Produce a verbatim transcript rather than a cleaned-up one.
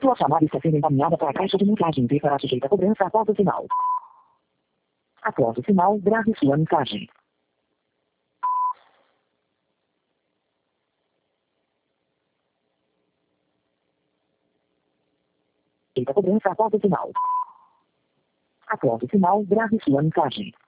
Sua chamada está sendo encaminhada para a caixa de mensagem e será sujeita a cobrança após o sinal. Após o sinal, grave sua mensagem. Feita a cobrança após o sinal. Após o sinal, grave sua mensagem.